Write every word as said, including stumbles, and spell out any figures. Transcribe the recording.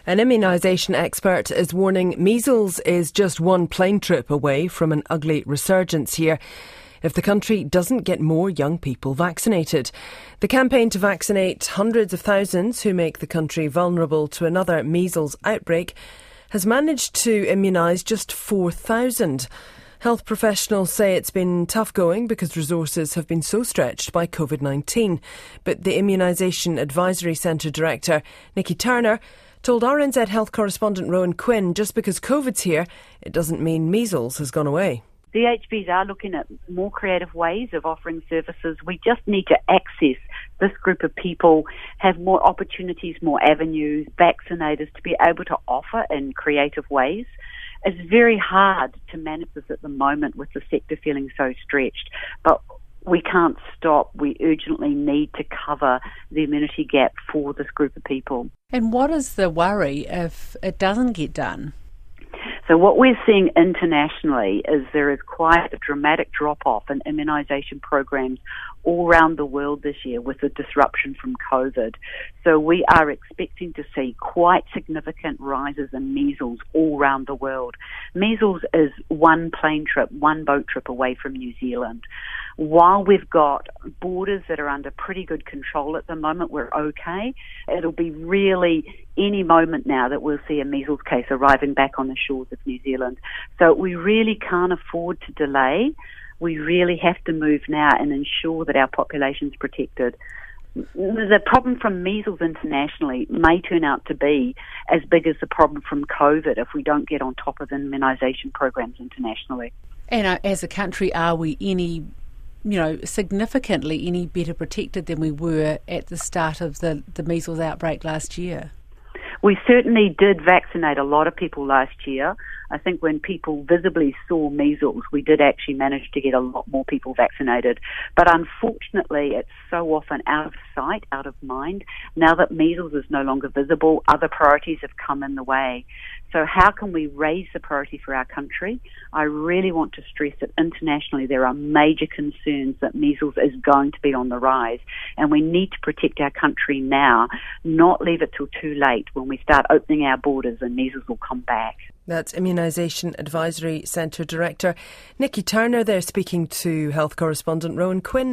An immunisation expert is warning measles is just one plane trip away from an ugly resurgence here if the country doesn't get more young people vaccinated. The campaign to vaccinate hundreds of thousands who make the country vulnerable to another measles outbreak has managed to immunise just four thousand. Health professionals say it's been tough going because resources have been so stretched by covid nineteen. But the Immunisation Advisory Centre Director, Nikki Turner, told R N Z Health correspondent Rowan Quinn just because COVID's here, it doesn't mean measles has gone away. The H Bs are looking at more creative ways of offering services. We just need to access this group of people, have more opportunities, more avenues, vaccinators to be able to offer in creative ways. It's very hard to manage this at the moment with the sector feeling so stretched, but we can't stop. We urgently need to cover the immunity gap for this group of people. And what is the worry if it doesn't get done? So what we're seeing internationally is there is quite a dramatic drop-off in immunisation programs all around the world this year with the disruption from COVID. So we are expecting to see quite significant rises in measles all around the world. Measles is one plane trip, one boat trip away from New Zealand. While we've got borders that are under pretty good control at the moment, we're okay. It'll be really any moment now that we'll see a measles case arriving back on the shores of New Zealand. So we really can't afford to delay. We really have to move now and ensure that our population's protected. The problem from measles internationally may turn out to be as big as the problem from COVID if we don't get on top of immunisation programs internationally. And uh, as a country, are we any you know, significantly any better protected than we were at the start of the, the measles outbreak last year? We certainly did vaccinate a lot of people last year. I think when people visibly saw measles, we did actually manage to get a lot more people vaccinated. But unfortunately, it's so often out of sight, out of mind. Now that measles is no longer visible, other priorities have come in the way. So how can we raise the priority for our country? I really want to stress that internationally there are major concerns that measles is going to be on the rise, and we need to protect our country now, not leave it till too late when we start opening our borders and measles will come back. That's Immunisation Advisory Centre Director Nikki Turner there speaking to health correspondent Rowan Quinn.